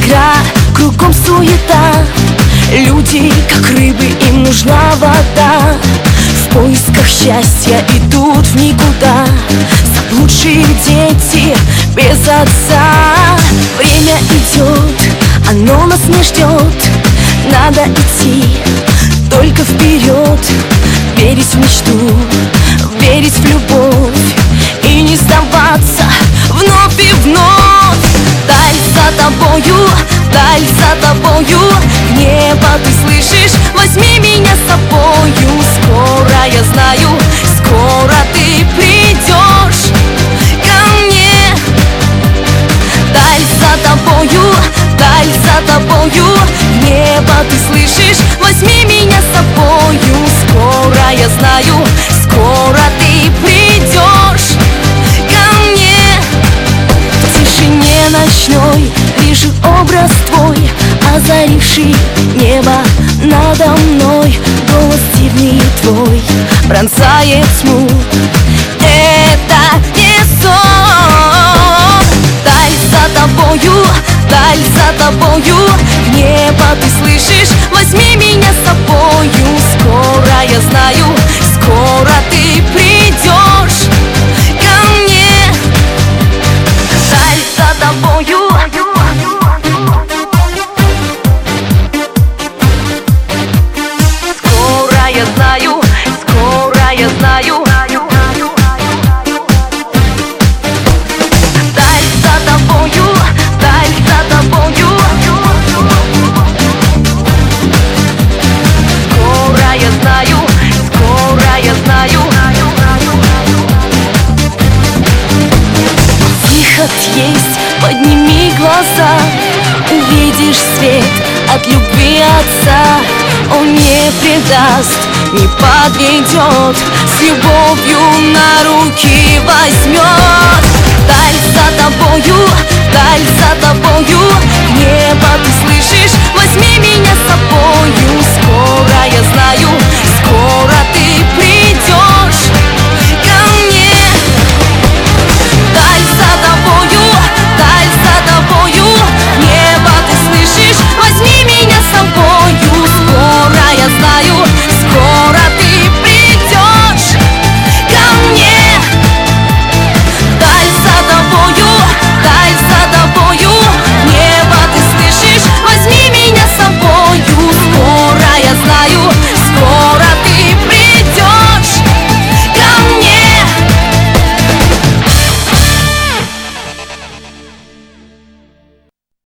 игра, кругом суета. Люди, как рыбы, им нужна вода. В поисках счастья идут в никуда. Заблудшие дети без отца. Время идет, оно нас не ждет. Надо идти только вперед. Верить в мечту, верить в любовь и не сдаваться вновь и вновь. Даль за тобою, даль за тобою. Небо ты слышишь, возьми меня с собою. Скоро, я знаю, скоро ты придешь ко мне. Даль за тобою, даль за тобою. Небо ты слышишь, возьми меня с собою. Скоро, я знаю, скоро ты придешь ко мне. В тишине ночной вижу образ твой, озаривший небо надо мной. Голос дивный твой пронзает тьму. Это не сон. Даль за тобою, даль за тобою. Небо ты слышишь, возьми меня с собою. Скоро, я знаю, скоро ты придешь ко мне. Даль за тобою. Скоро, я знаю, скоро, я знаю. Даль за тобою, даль за тобою. Скоро, я знаю, скоро, я знаю. Выход есть, подними глаза. Увидишь свет от любви отца. Он не предаст, не подведет, с любовью на руки возьмет. Даль за тобою, даль